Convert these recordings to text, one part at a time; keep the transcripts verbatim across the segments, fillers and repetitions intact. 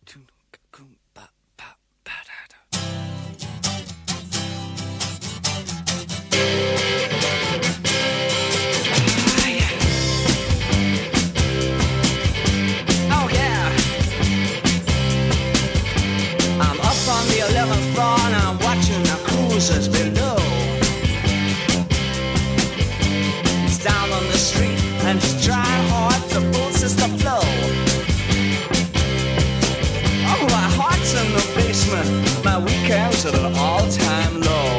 Below. It's down on the street and it's trying hard to pulses the flow. Oh, my heart's in the basement, my weekend's at an all-time low.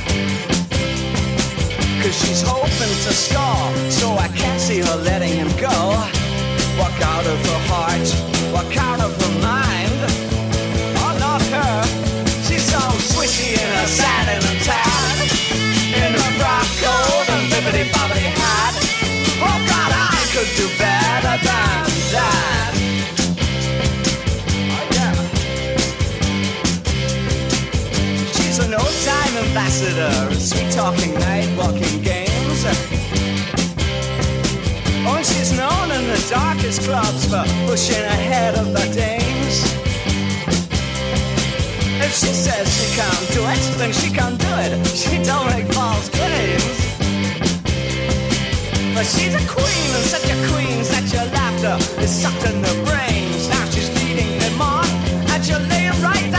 Cause she's hoping to score, so I can't see her letting him go. Walk out of her heart, walk out of her mind. Oh, not her. She's so swishy in her satin and tan, in her frock coat and bibbidi-bobbidi hat. Oh God, I could do better than that. Oh yeah. She's an old-time ambassador, sweet-talking, night-walking games. Oh, and she's known in the darkest clubs for pushing ahead of the dames. If she says she can't do it, then she can't do it. She don't make false claims. But she's a queen, and such a queen, such a laughter is sucked in her brains. Now she's leading them on, and she'll lay it right down.